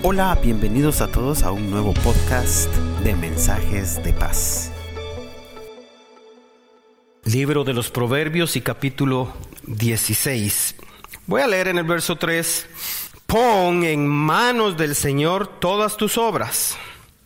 Hola, bienvenidos a todos a un nuevo podcast de Mensajes de Paz. Libro de los Proverbios y capítulo 16. Voy a leer en el verso 3. Pon en manos del Señor todas tus obras,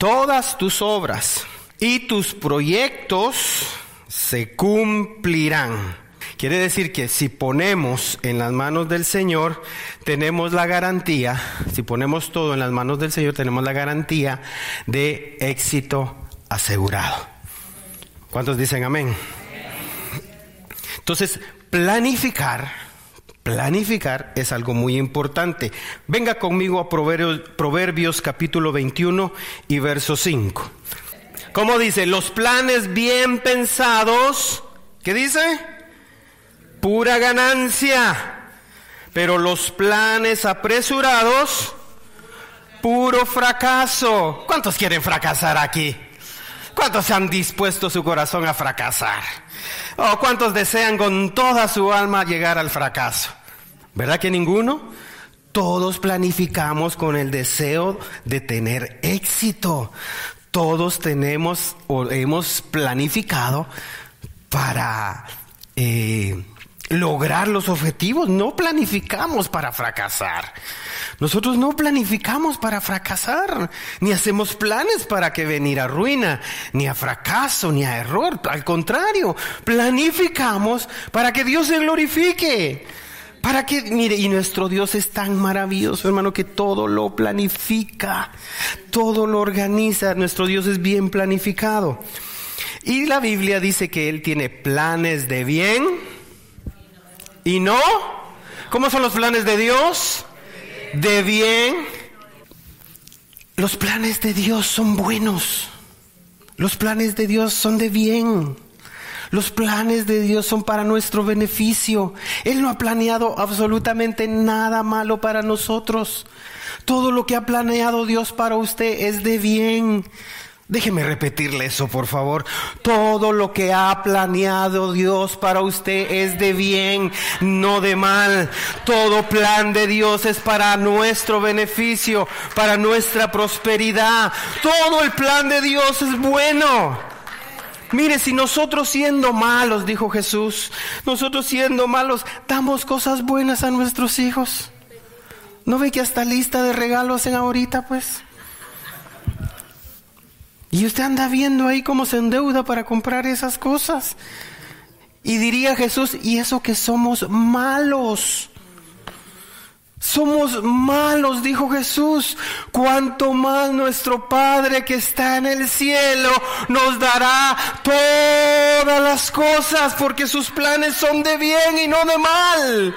y tus proyectos se cumplirán. Quiere decir que si ponemos en las manos del Señor, tenemos la garantía, si ponemos todo en las manos del Señor, tenemos la garantía de éxito asegurado. ¿Cuántos dicen amén? Entonces, planificar es algo muy importante. Venga conmigo a Proverbios capítulo 21 y verso 5. ¿Cómo dice? Los planes bien pensados, ¿qué dice? Pura ganancia, pero los planes apresurados, puro fracaso. ¿Cuántos quieren fracasar aquí? ¿Cuántos se han dispuesto su corazón a fracasar? ¿O cuántos desean con toda su alma llegar al fracaso? ¿Verdad que ninguno? Todos planificamos con el deseo de tener éxito. Todos tenemos o hemos planificado para lograr los objetivos. No planificamos para fracasar. Nosotros no planificamos para fracasar, ni hacemos planes para que venir a ruina, ni a fracaso, ni a error. Al contrario, planificamos para que Dios se glorifique. Para que, mire, y nuestro Dios es tan maravilloso, hermano, que todo lo planifica, todo lo organiza. Nuestro Dios es bien planificado. Y la Biblia dice que Él tiene planes de bien y no. ¿Cómo son los planes de Dios? De bien. Los planes de Dios son buenos. Los planes de Dios son de bien. Los planes de Dios son para nuestro beneficio. Él no ha planeado absolutamente nada malo para nosotros. Todo lo que ha planeado Dios para usted es de bien. Déjeme repetirle eso, por favor. Todo lo que ha planeado Dios para usted es de bien, no de mal. Todo plan de Dios es para nuestro beneficio, para nuestra prosperidad. Todo el plan de Dios es bueno. Mire, si nosotros siendo malos, dijo Jesús, nosotros siendo malos, damos cosas buenas a nuestros hijos. ¿No ve que hasta lista de regalos hacen ahorita, pues? Y usted anda viendo ahí cómo se endeuda para comprar esas cosas. Y diría Jesús, ¿y eso que somos malos? Somos malos, dijo Jesús. Cuanto más nuestro Padre que está en el cielo nos dará todas las cosas, porque sus planes son de bien y no de mal.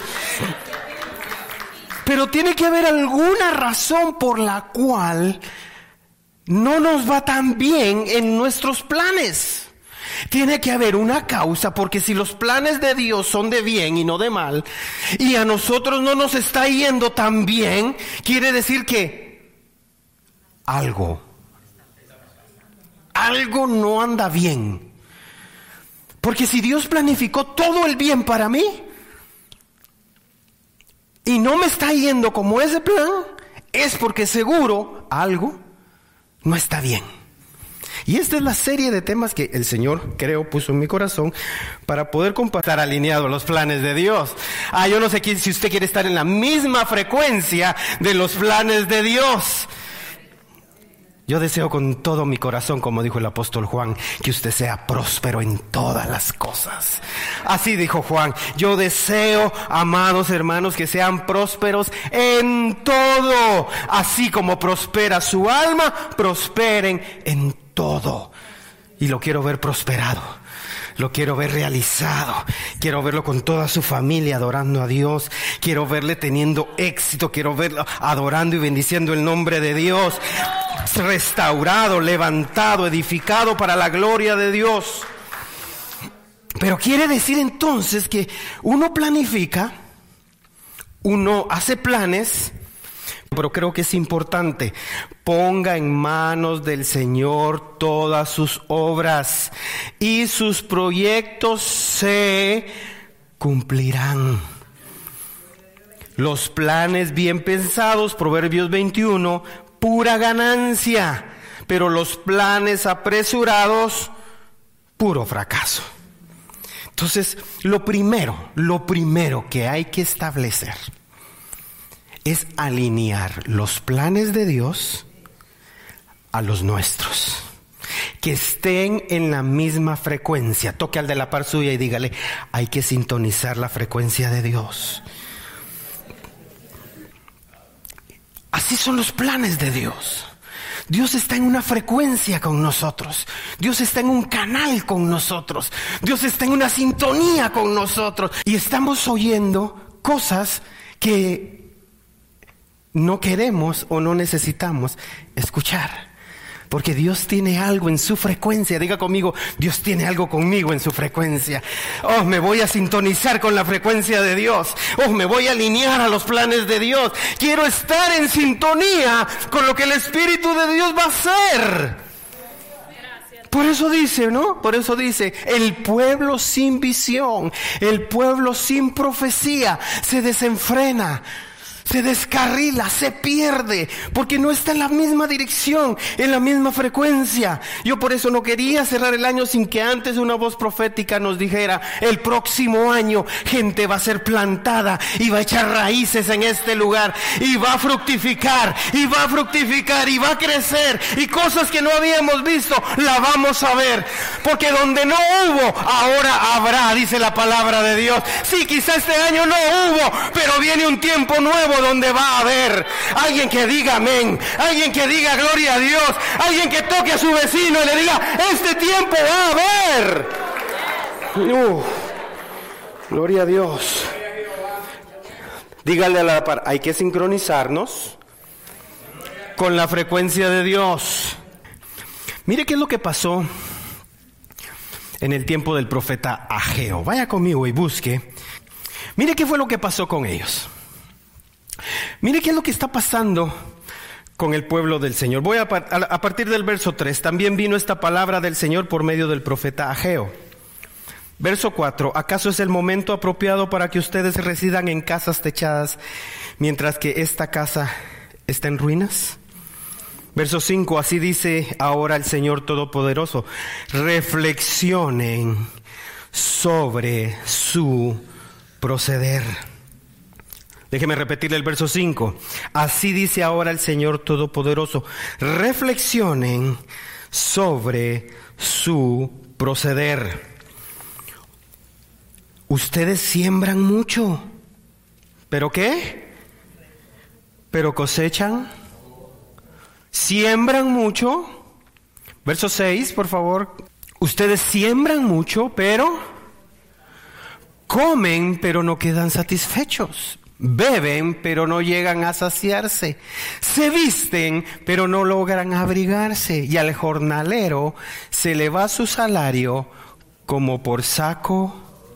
Pero tiene que haber alguna razón por la cual no nos va tan bien en nuestros planes. Tiene que haber una causa, porque si los planes de Dios son de bien y no de mal, y a nosotros no nos está yendo tan bien, quiere decir que algo no anda bien. Porque si Dios planificó todo el bien para mí y no me está yendo como ese plan, es porque seguro algo no está bien. Y esta es la serie de temas que el Señor, creo, puso en mi corazón para poder compartir alineado a los planes de Dios. Yo no sé si usted quiere estar en la misma frecuencia de los planes de Dios. Yo deseo con todo mi corazón, como dijo el apóstol Juan, que usted sea próspero en todas las cosas. Así dijo Juan, yo deseo, amados hermanos, que sean prósperos en todo. Así como prospera su alma, prosperen en todo. Y lo quiero ver prosperado. Lo quiero ver realizado. Quiero verlo con toda su familia adorando a Dios. Quiero verle teniendo éxito. Quiero verlo adorando y bendiciendo el nombre de Dios. Restaurado, levantado, edificado para la gloria de Dios. Pero quiere decir entonces que uno planifica, uno hace planes, pero creo que es importante, ponga en manos del Señor todas sus obras y sus proyectos se cumplirán. Los planes bien pensados, Proverbios 21, pura ganancia. Pero los planes apresurados, puro fracaso. Entonces, lo primero que hay que establecer es alinear los planes de Dios a los nuestros. Que estén en la misma frecuencia. Toque al de la par suya y dígale, hay que sintonizar la frecuencia de Dios. Así son los planes de Dios. Dios está en una frecuencia con nosotros. Dios está en un canal con nosotros. Dios está en una sintonía con nosotros. Y estamos oyendo cosas que no queremos o no necesitamos escuchar. Porque Dios tiene algo en su frecuencia. Diga conmigo, Dios tiene algo conmigo en su frecuencia. Oh, me voy a sintonizar con la frecuencia de Dios. Oh, me voy a alinear a los planes de Dios. Quiero estar en sintonía con lo que el Espíritu de Dios va a hacer. Por eso dice, ¿no? Por eso dice, el pueblo sin visión, el pueblo sin profecía, se desenfrena. Se descarrila, se pierde, porque no está en la misma dirección, en la misma frecuencia. Yo por eso no quería cerrar el año sin que antes una voz profética nos dijera, el próximo año gente va a ser plantada y va a echar raíces en este lugar y va a fructificar, y va a fructificar, y va a crecer, y cosas que no habíamos visto, la vamos a ver, porque donde no hubo, ahora habrá, dice la palabra de Dios. Sí, quizá este año no hubo, pero viene un tiempo nuevo donde va a haber alguien que diga amén, alguien que diga gloria a Dios, alguien que toque a su vecino y le diga, este tiempo va a haber. Gloria a Dios. Dígale a la par, hay que sincronizarnos con la frecuencia de Dios. Mire qué es lo que pasó en el tiempo del profeta Ageo. Vaya conmigo y busque. Mire qué fue lo que pasó con ellos. Mire qué es lo que está pasando con el pueblo del Señor. Voy a partir del verso 3. También vino esta palabra del Señor por medio del profeta Ageo. Verso 4. ¿Acaso es el momento apropiado para que ustedes residan en casas techadas mientras que esta casa está en ruinas? Verso 5. Así dice ahora el Señor Todopoderoso. Reflexionen sobre su proceder. Déjeme repetirle el verso 5. Así dice ahora el Señor Todopoderoso. Reflexionen sobre su proceder. Ustedes siembran mucho. ¿Pero qué? ¿Pero cosechan? ¿Siembran mucho? Verso 6, por favor. Ustedes siembran mucho, pero comen, pero no quedan satisfechos. Beben, pero no llegan a saciarse. Se visten, pero no logran abrigarse. Y al jornalero se le va su salario como por saco.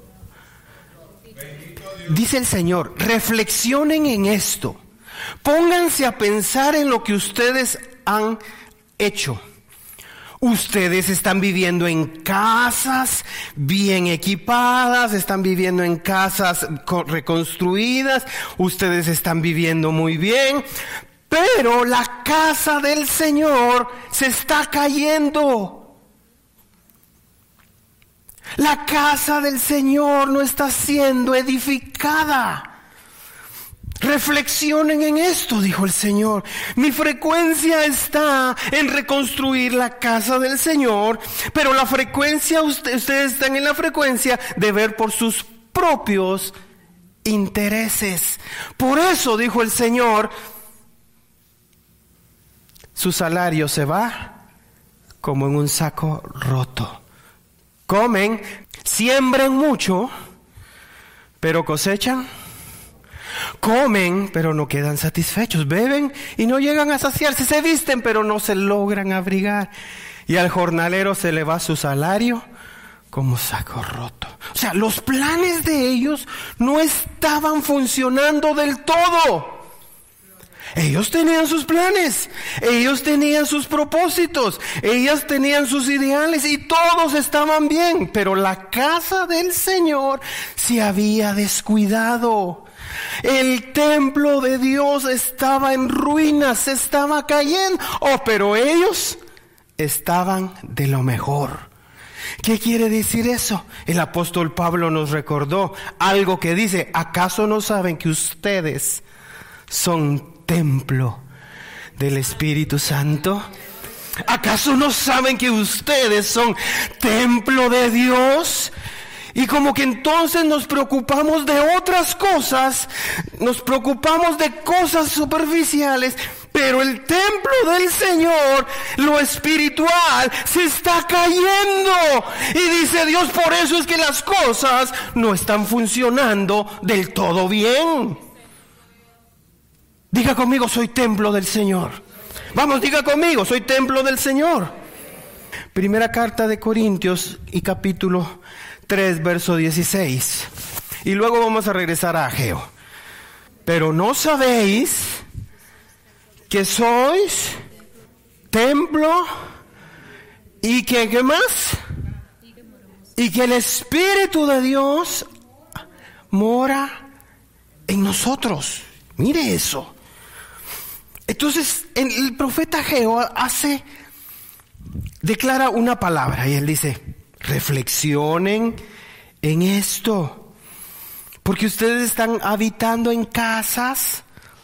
Dice el Señor, reflexionen en esto. Pónganse a pensar en lo que ustedes han hecho. Ustedes están viviendo en casas bien equipadas, están viviendo en casas reconstruidas, ustedes están viviendo muy bien, pero la casa del Señor se está cayendo. La casa del Señor no está siendo edificada. Reflexionen en esto, dijo el Señor. Mi frecuencia está en reconstruir la casa del Señor, pero la frecuencia, ustedes están en la frecuencia de ver por sus propios intereses. Por eso, dijo el Señor, su salario se va como en un saco roto. Comen, siembran mucho, pero cosechan. Comen, pero no quedan satisfechos. Beben y no llegan a saciarse. Se visten, pero no se logran abrigar. Y al jornalero se le va su salario como saco roto. O sea, los planes de ellos no estaban funcionando del todo. Ellos tenían sus planes, ellos tenían sus propósitos, ellas tenían sus ideales y todos estaban bien, pero la casa del Señor se había descuidado. El templo de Dios estaba en ruinas, se estaba cayendo. Pero ellos estaban de lo mejor. ¿Qué quiere decir eso? El apóstol Pablo nos recordó algo que dice: ¿acaso no saben que ustedes son templo del Espíritu Santo? ¿Acaso no saben que ustedes son templo de Dios? Y como que entonces nos preocupamos de otras cosas, nos preocupamos de cosas superficiales, pero el templo del Señor, lo espiritual, se está cayendo. Y dice Dios, por eso es que las cosas no están funcionando del todo bien. Diga conmigo, soy templo del Señor. Vamos, diga conmigo, soy templo del Señor. Primera carta de Corintios y capítulo 3, verso 16. Y luego vamos a regresar a Ageo. Pero no sabéis que sois templo y que, ¿qué más? Y que el Espíritu de Dios mora en nosotros. Mire eso. Entonces el profeta Ageo declara una palabra y él dice: reflexionen en esto, porque ustedes están habitando en casas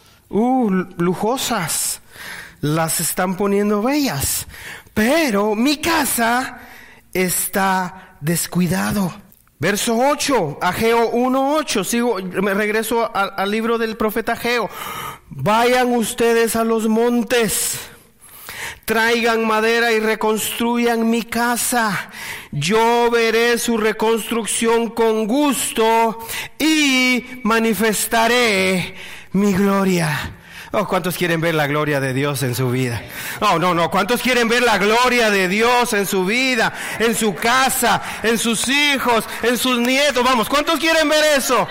lujosas, las están poniendo bellas, pero mi casa está descuidado. Verso 8, Ageo 1:8, me regreso al libro del profeta Ageo. Vayan ustedes a los montes, traigan madera y reconstruyan mi casa. Yo veré su reconstrucción con gusto y manifestaré mi gloria. Oh, ¿cuántos quieren ver la gloria de Dios en su vida? No. ¿Cuántos quieren ver la gloria de Dios en su vida, en su casa, en sus hijos, en sus nietos? Vamos, ¿cuántos quieren ver eso?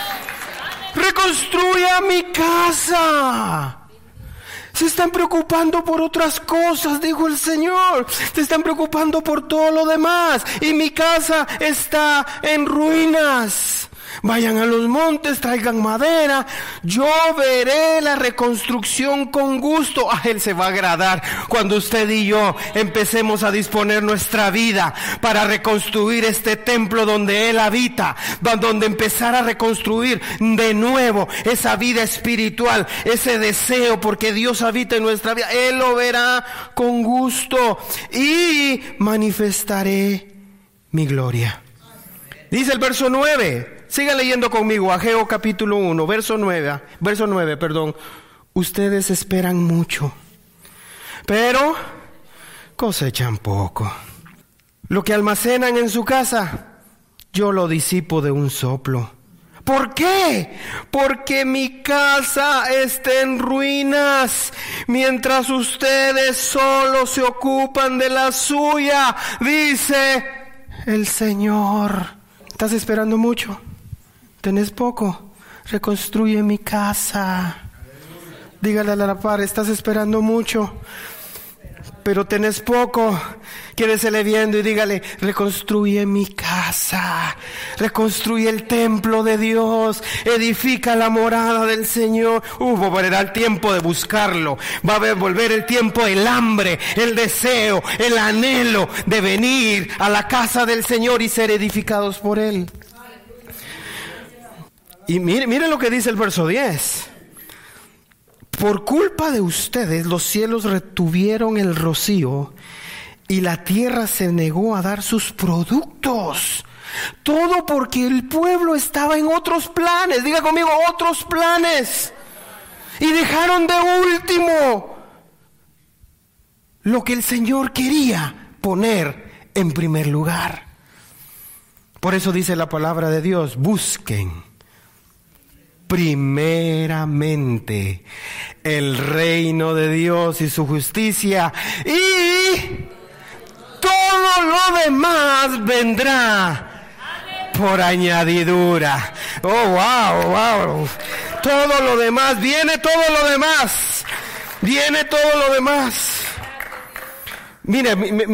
Reconstruya mi casa. Se están preocupando por otras cosas, dijo el Señor. Se están preocupando por todo lo demás. Y mi casa está en ruinas. Vayan a los montes, traigan madera. Yo veré la reconstrucción con gusto. A Él se va a agradar cuando usted y yo empecemos a disponer nuestra vida para reconstruir este templo donde Él habita, donde empezar a reconstruir de nuevo esa vida espiritual, ese deseo, porque Dios habita en nuestra vida. Él lo verá con gusto y manifestaré mi gloria. Dice el verso 9. Siga leyendo conmigo, Ageo capítulo 1, verso 9, Ustedes esperan mucho, pero cosechan poco. Lo que almacenan en su casa, yo lo disipo de un soplo. ¿Por qué? Porque mi casa está en ruinas, mientras ustedes solo se ocupan de la suya, dice el Señor. ¿Estás esperando mucho? ¿Tenés poco? Reconstruye mi casa. Dígale a la par, estás esperando mucho, pero tenés poco. Quédesele viendo y dígale: reconstruye mi casa, reconstruye el templo de Dios, edifica la morada del Señor. Volverá el tiempo de buscarlo, va a volver el tiempo, el hambre, el deseo, el anhelo de venir a la casa del Señor y ser edificados por Él. Y mire lo que dice el verso 10. Por culpa de ustedes los cielos retuvieron el rocío y la tierra se negó a dar sus productos. Todo porque el pueblo estaba en otros planes. Diga conmigo, otros planes. Y dejaron de último lo que el Señor quería poner en primer lugar. Por eso dice la palabra de Dios: busquen primeramente el reino de Dios y su justicia, y todo lo demás vendrá por añadidura. Oh, wow. Todo lo demás, viene todo lo demás. Viene todo lo demás. Mira,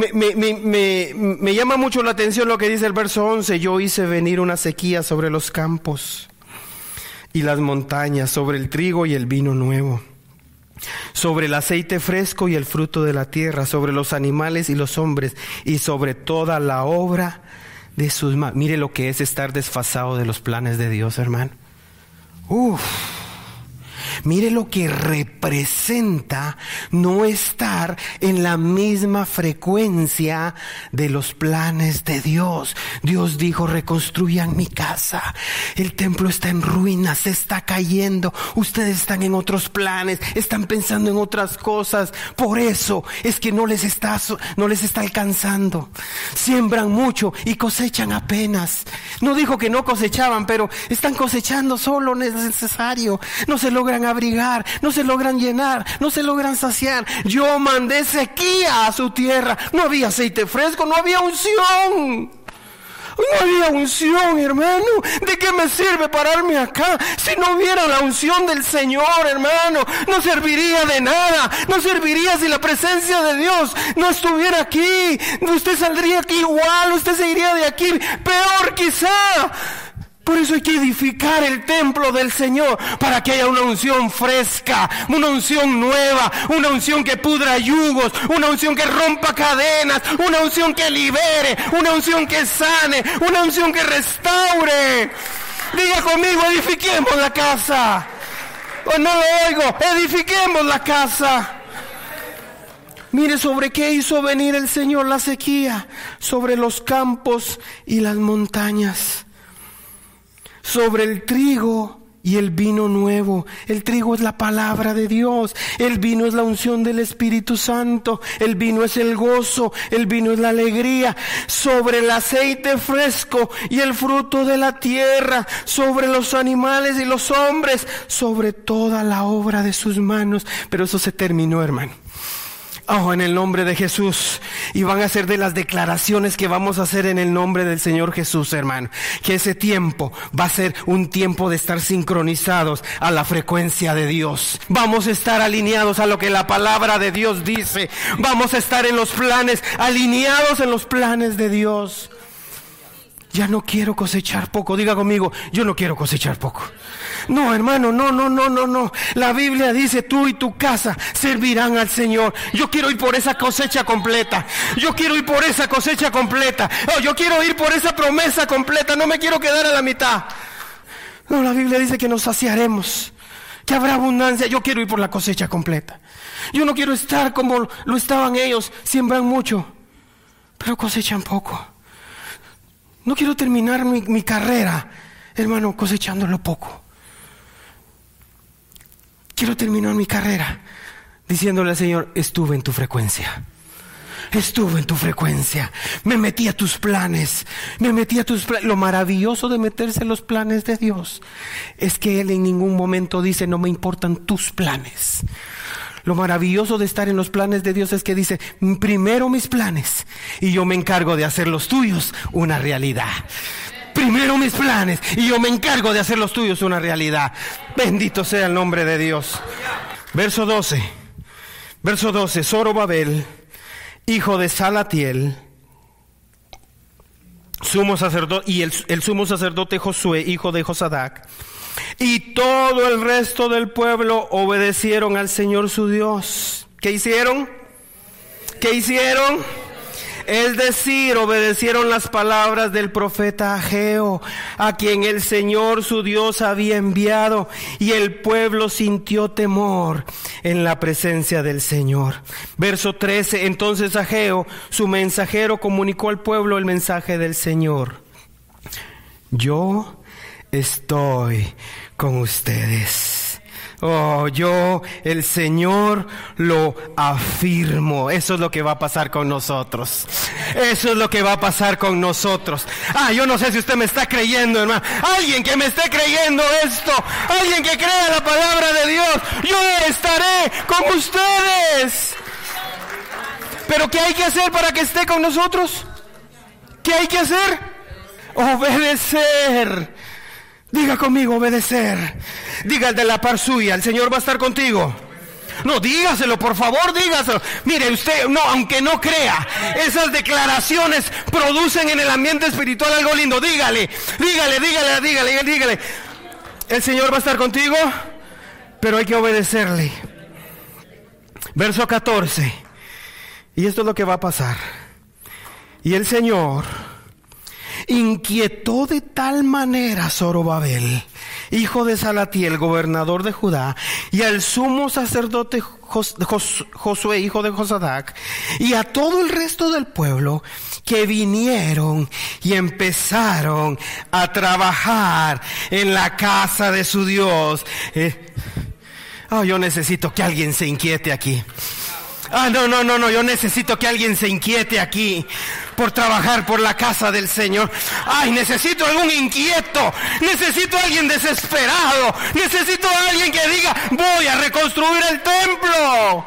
me llama mucho la atención lo que dice el verso 11. Yo hice venir una sequía sobre los campos y las montañas, sobre el trigo y el vino nuevo, sobre el aceite fresco y el fruto de la tierra, sobre los animales y los hombres, y sobre toda la obra de sus manos. Mire lo que es estar desfasado de los planes de Dios, hermano. Mire lo que representa no estar en la misma frecuencia de los planes de Dios. Dios dijo: reconstruyan mi casa. El templo está en ruinas, se está cayendo. Ustedes están en otros planes, están pensando en otras cosas. Por eso es que no les está alcanzando. Siembran mucho y cosechan apenas. No dijo que no cosechaban, pero están cosechando solo lo necesario. No se logran abrigar, no se logran llenar, no se logran saciar. Yo mandé sequía a su tierra. No había aceite fresco, no había unción. No había unción, hermano. ¿De qué me sirve pararme acá si no hubiera la unción del Señor, hermano? No serviría de nada. No serviría si la presencia de Dios no estuviera aquí. Usted saldría aquí igual, usted seguiría de aquí peor quizá. Por eso hay que edificar el templo del Señor, para que haya una unción fresca, una unción nueva, una unción que pudra yugos, una unción que rompa cadenas, una unción que libere, una unción que sane, una unción que restaure. Diga conmigo: edifiquemos la casa. Oh, no lo oigo. Edifiquemos la casa. Mire sobre qué hizo venir el Señor la sequía: sobre los campos y las montañas, sobre el trigo y el vino nuevo. El trigo es la palabra de Dios, el vino es la unción del Espíritu Santo, el vino es el gozo, el vino es la alegría. Sobre el aceite fresco y el fruto de la tierra, sobre los animales y los hombres, sobre toda la obra de sus manos. Pero eso se terminó, hermano. Oh, en el nombre de Jesús. Y van a ser de las declaraciones que vamos a hacer en el nombre del Señor Jesús, hermano. Que ese tiempo va a ser un tiempo de estar sincronizados a la frecuencia de Dios. Vamos a estar alineados a lo que la palabra de Dios dice. Vamos a estar en los planes, alineados en los planes de Dios. Ya no quiero cosechar poco. Diga conmigo: yo no quiero cosechar poco. No, hermano, no. La Biblia dice: tú y tu casa servirán al Señor. Yo quiero ir por esa cosecha completa. Yo quiero ir por esa cosecha completa. Oh, yo quiero ir por esa promesa completa. No me quiero quedar a la mitad. No, la Biblia dice que nos saciaremos, que habrá abundancia. Yo quiero ir por la cosecha completa. Yo no quiero estar como lo estaban ellos. Siembran mucho, pero cosechan poco. No quiero terminar mi carrera, hermano, cosechándolo poco. Quiero terminar mi carrera diciéndole al Señor: estuve en tu frecuencia. Estuve en tu frecuencia. Me metí a tus planes. Lo maravilloso de meterse en los planes de Dios es que Él en ningún momento dice: no me importan tus planes. Lo maravilloso de estar en los planes de Dios es que dice: primero mis planes y yo me encargo de hacer los tuyos una realidad. Primero mis planes y yo me encargo de hacer los tuyos una realidad. Bendito sea el nombre de Dios. Verso 12. Zorobabel, hijo de Salatiel, sumo sacerdote, y el sumo sacerdote Josué, hijo de Josadac, y todo el resto del pueblo obedecieron al Señor su Dios. ¿Qué hicieron? Es decir, obedecieron las palabras del profeta Ageo, a quien el Señor su Dios había enviado, y el pueblo sintió temor en la presencia del Señor. Verso 13, entonces Ageo, su mensajero, comunicó al pueblo el mensaje del Señor: yo estoy con ustedes. Oh, yo, el Señor, lo afirmo. Eso es lo que va a pasar con nosotros. Eso es lo que va a pasar con nosotros. Yo no sé si usted me está creyendo, hermano. Alguien que me esté creyendo esto, alguien que crea la palabra de Dios, yo estaré con ustedes. Pero ¿qué hay que hacer para que esté con nosotros? ¿Qué hay que hacer? Obedecer. Diga conmigo, obedecer. Diga el de la par suya, el Señor va a estar contigo. No, dígaselo, por favor, dígaselo. Mire, usted, no, aunque no crea, esas declaraciones producen en el ambiente espiritual algo lindo. Dígale. El Señor va a estar contigo, pero hay que obedecerle. Verso 14. Y esto es lo que va a pasar. Y el Señor inquietó de tal manera a Zorobabel, hijo de Salatiel, gobernador de Judá, y al sumo sacerdote Josué, hijo de Josadac, y a todo el resto del pueblo, que vinieron y empezaron a trabajar en la casa de su Dios. Yo necesito que alguien se inquiete aquí. No, yo necesito que alguien se inquiete aquí por trabajar por la casa del Señor. Necesito algún inquieto, necesito alguien desesperado, necesito alguien que diga, voy a reconstruir el templo.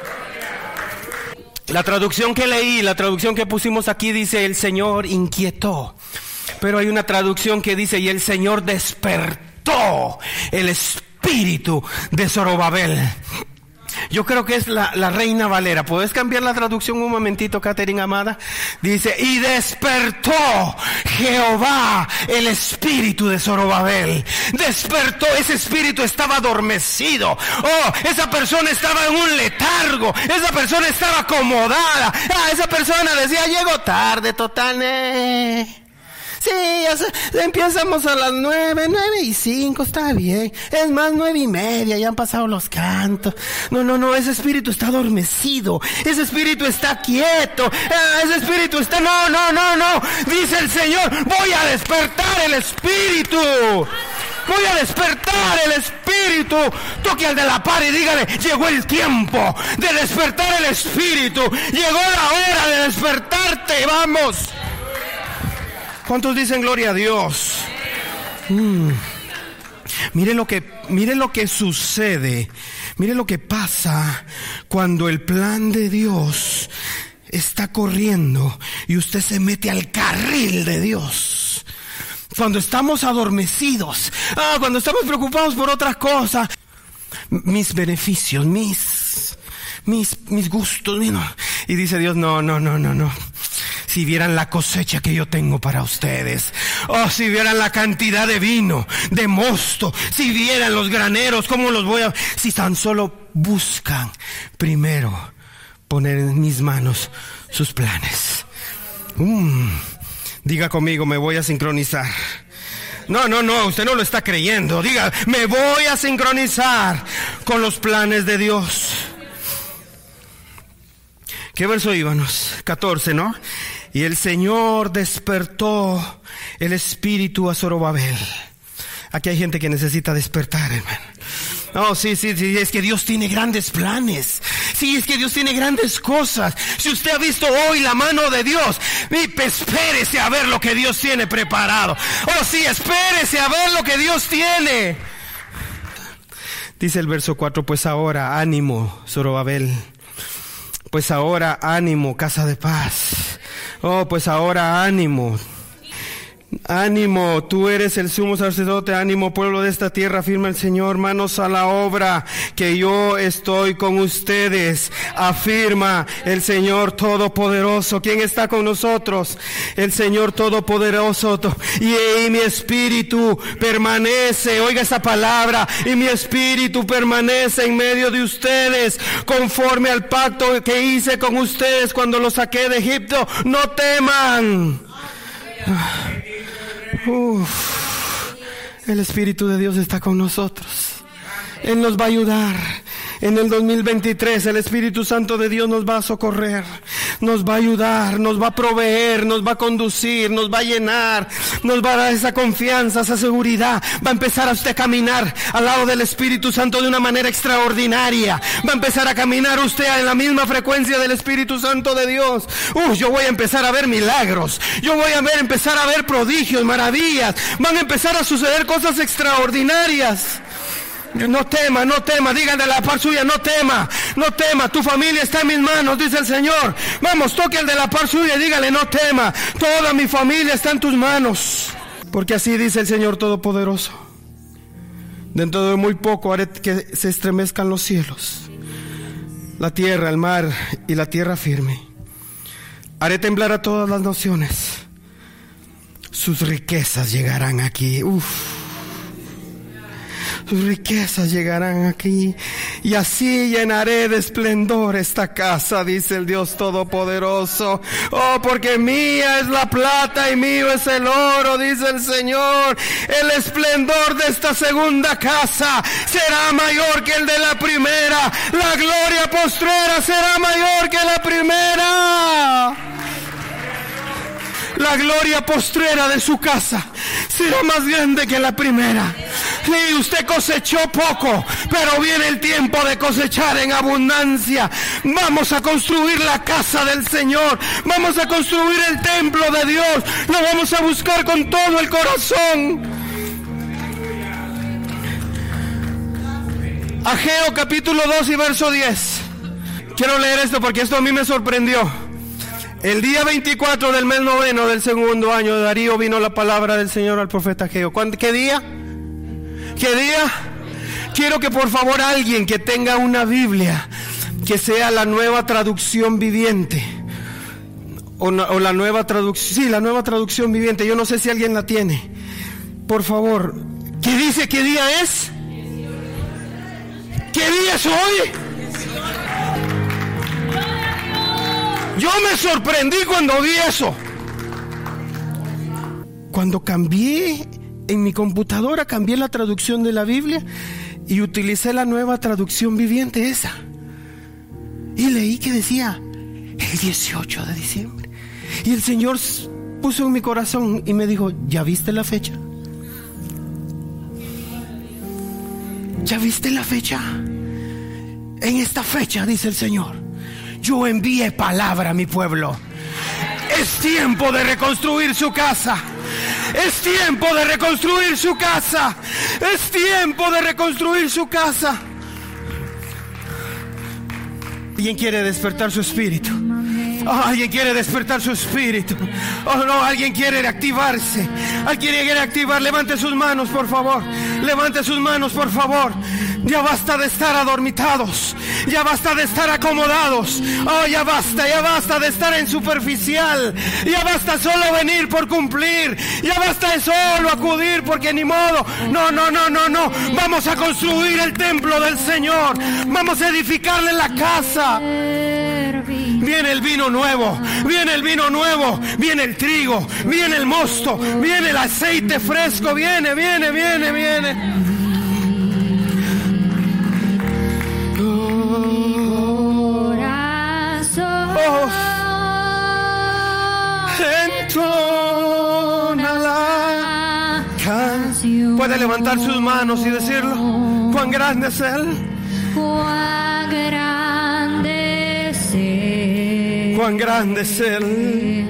La traducción que leí, la traducción que pusimos aquí dice, el Señor inquietó. Pero hay una traducción que dice, y el Señor despertó el espíritu de Zorobabel. Yo creo que es la Reina Valera. ¿Puedes cambiar la traducción un momentito, Catherine amada? Dice, y despertó Jehová el espíritu de Zorobabel. Despertó, ese espíritu estaba adormecido. Esa persona estaba en un letargo. Esa persona estaba acomodada. Esa persona decía, llego tarde, total. Sí, empezamos a las 9:05, está bien. Es más, 9:30, ya han pasado los cantos. No, ese espíritu está adormecido. Ese espíritu está quieto. Ese espíritu está... No. Dice el Señor, voy a despertar el espíritu. Voy a despertar el espíritu. Toque al de la par y dígale, llegó el tiempo de despertar el espíritu. Llegó la hora de despertarte, vamos. ¿Cuántos dicen gloria a Dios? Mire lo que sucede. Mire lo que pasa cuando el plan de Dios está corriendo y usted se mete al carril de Dios. Cuando estamos adormecidos, cuando estamos preocupados por otras cosas, mis beneficios, mis gustos, y dice Dios, no. Si vieran la cosecha que yo tengo para ustedes. Si vieran la cantidad de vino, de mosto. Si vieran los graneros, cómo los voy a... Si tan solo buscan primero poner en mis manos sus planes. Diga conmigo, me voy a sincronizar. No, usted no lo está creyendo. Diga, me voy a sincronizar con los planes de Dios. ¿Qué verso íbamos? 14, ¿no? Y el Señor despertó el espíritu a Zorobabel. Aquí hay gente que necesita despertar, hermano. Sí, es que Dios tiene grandes planes. Sí, es que Dios tiene grandes cosas. Si usted ha visto hoy la mano de Dios, espérese a ver lo que Dios tiene preparado. Sí, espérese a ver lo que Dios tiene. Dice el verso 4, pues ahora ánimo, Zorobabel. Pues ahora ánimo, casa de paz. Pues ahora ánimo. Ánimo, tú eres el sumo sacerdote, ánimo pueblo de esta tierra, afirma el Señor, manos a la obra, que yo estoy con ustedes, afirma el Señor Todopoderoso. ¿Quién está con nosotros? El Señor Todopoderoso. Y mi espíritu permanece, oiga esa palabra, y mi espíritu permanece en medio de ustedes, conforme al pacto que hice con ustedes cuando los saqué de Egipto. No teman. El Espíritu de Dios está con nosotros. Él nos va a ayudar. En el 2023 el Espíritu Santo de Dios nos va a socorrer, nos va a ayudar, nos va a proveer, nos va a conducir, nos va a llenar, nos va a dar esa confianza, esa seguridad. Va a empezar a usted a caminar al lado del Espíritu Santo de una manera extraordinaria. Va a empezar a caminar usted en la misma frecuencia del Espíritu Santo de Dios. Yo voy a empezar a ver milagros, yo voy a empezar a ver prodigios, maravillas. Van a empezar a suceder cosas extraordinarias. No tema, díganle a la par suya, no tema, tu familia está en mis manos, dice el Señor. Vamos, toque al de la par suya y dígale, no tema, toda mi familia está en tus manos. Porque así dice el Señor Todopoderoso: dentro de muy poco haré que se estremezcan los cielos, la tierra, el mar y la tierra firme. Haré temblar a todas las naciones. Sus riquezas llegarán aquí. Sus riquezas llegarán aquí, y así llenaré de esplendor esta casa, dice el Dios Todopoderoso. Oh, porque mía es la plata y mío es el oro, dice el Señor. El esplendor de esta segunda casa será mayor que el de la primera. La gloria postrera será mayor que la primera. La gloria postrera de su casa será más grande que la primera. Sí, usted cosechó poco, pero viene el tiempo de cosechar en abundancia. Vamos a construir la casa del Señor. Vamos a construir el templo de Dios. Lo vamos a buscar con todo el corazón. Ageo capítulo 2 y verso 10. Quiero leer esto porque esto a mí me sorprendió. El día 24 del mes noveno del segundo año de Darío vino la palabra del Señor al profeta Ageo. ¿Qué día? ¿Qué día? Quiero que por favor alguien que tenga una Biblia, que sea la Nueva Traducción Viviente, o la Nueva Traducción, sí, la Nueva Traducción Viviente, yo no sé si alguien la tiene. Por favor, ¿qué dice? ¿Qué día es? ¿Qué día es hoy? Yo me sorprendí cuando vi eso. Cuando cambié en mi computadora, cambié la traducción de la Biblia y utilicé la Nueva Traducción Viviente, esa. Y leí que decía el 18 de diciembre. Y el Señor puso en mi corazón y me dijo: ¿ya viste la fecha? ¿Ya viste la fecha? En esta fecha, dice el Señor, yo envié palabra a mi pueblo. Es tiempo de reconstruir su casa. Es tiempo de reconstruir su casa. Es tiempo de reconstruir su casa. ¿Alguien quiere despertar su espíritu? Alguien quiere despertar su espíritu. Oh no, alguien quiere reactivarse. Alguien quiere activar. Levante sus manos, por favor. Levante sus manos, por favor. Ya basta de estar adormitados. Ya basta de estar acomodados. Oh, ya basta de estar en superficial. Ya basta solo venir por cumplir. Ya basta de solo acudir porque ni modo. No. Vamos a construir el templo del Señor. Vamos a edificarle la casa. Viene el vino nuevo, viene el vino nuevo, viene el trigo, viene el mosto, viene el aceite fresco, viene. Oh, entona la canción. Puede levantar sus manos y decirlo. Cuán grande es Él. Cuán grande es Él. Cuán grande es Él.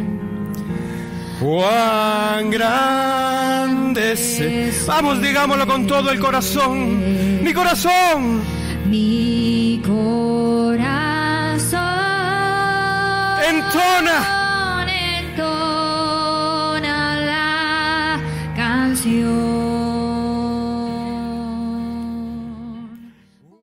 Cuán grande es Él. Vamos, digámoslo con todo el corazón. Mi corazón.